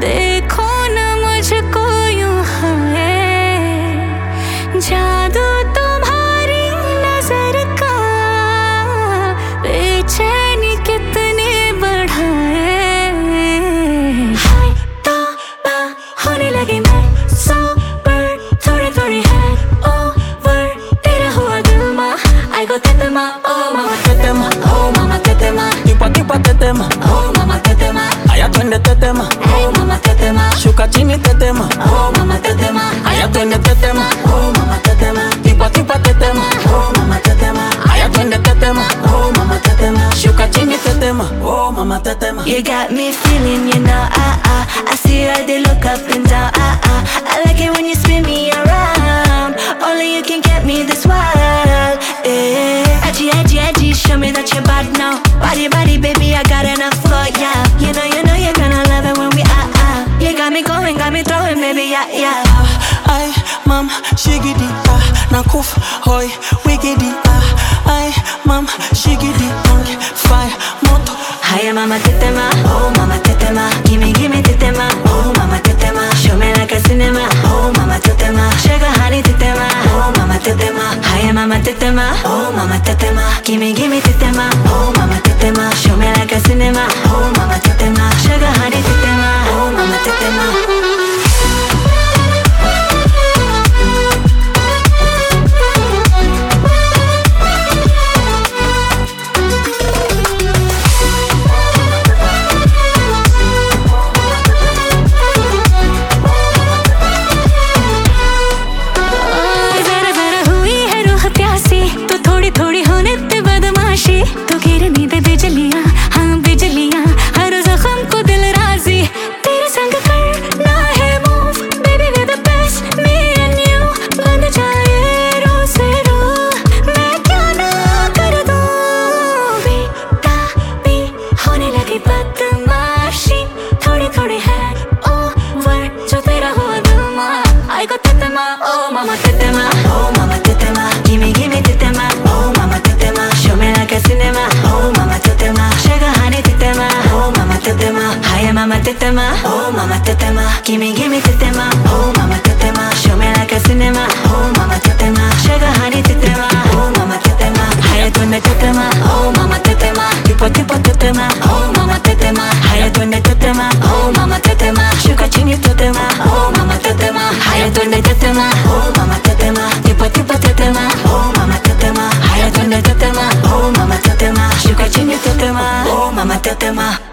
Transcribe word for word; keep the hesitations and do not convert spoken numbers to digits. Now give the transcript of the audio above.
देखो न मुझको यूं है, जादू तुम्हारी नजर का बेचैनी कितने बढ़ाए। हाय तौबा होने लगी मैं सौ पर थोड़ी थोड़ी है ओवर, तेरा हुआ दिल मा I go tetema, oh mama tetema, oh mama tetema, Tipa tipa tetema, oh mama tetema, aya twende tetema, hey mama tetema, shuka chini tetema, oh mama tetema, aya twende tetema, oh mama tetema, tipa tipa tetema, oh mama tetema, aya twende tetema, oh mama tetema, shuka chini tetema, oh mama tetema. You got me feeling, you know, ah ah. I see how they look up and down, ah ah. I like it when you spin me around. Only you can get me this wild, eh. Edgy, edgy, edgy, show me that you're bad now. Body, body, baby, I got enough for ya. You know, you know, you're gonna love it when we ah ah. You got me going, got me throwing, baby, yeah, yeah. Ay, mam, shigidi, ah, nakuf, hoy, wigidi, ah. Ay, mam, shigidi, ang, fire, moto. Hiya mama tetema, oh mama tetema, gimme gimme tetema, oh mama tetema, show me like a cinema, oh mama tetema, sugar honey tetema, oh mama tetema, hiya mama tetema, oh mama tetema, gimme gimme tetema, oh mama tetema, show me like a cinema, oh mama tetema, sugar honey tetema, oh mama tetema. थोड़ी होने ते बदमाशी, तो गिरनी दे बिजलियां, हाँ बिजलियां, हर जख्म को दिल राजी। तेरे संग करना है move, baby we're the best, me and you। बंद जाए रो से रो, मैं क्या ना कर दूं। बीता भी होने लगी बदमाशी, थोड़ी थोड़ी है ओवर, जो तेरा हुआ दिल मा I go tetema, oh mama tetema, oh mama tetema, gimme gimme tetema, oh mama tetema, show me like a cinema, oh mama tetema, sugar honey tetema, oh mama tetema, hiya mama tetema, oh mama tetema, gimme gimme tetema, oh mama tetema, show me like a cinema, oh mama tetema, sugar honey tetema, oh mama tetema, hiya twende tetema, oh mama tetema, tipo tipo tetema, oh mama tetema, hiya twende tetema, oh mama tetema, shuka chini tetema, oh mama tetema, hiya twende tetema, oh mama tetema, tipo tipo tetema, oh mama tetema, hiya twende tetema, oh mama tetema, shuka chini tetema, oh mama tetema.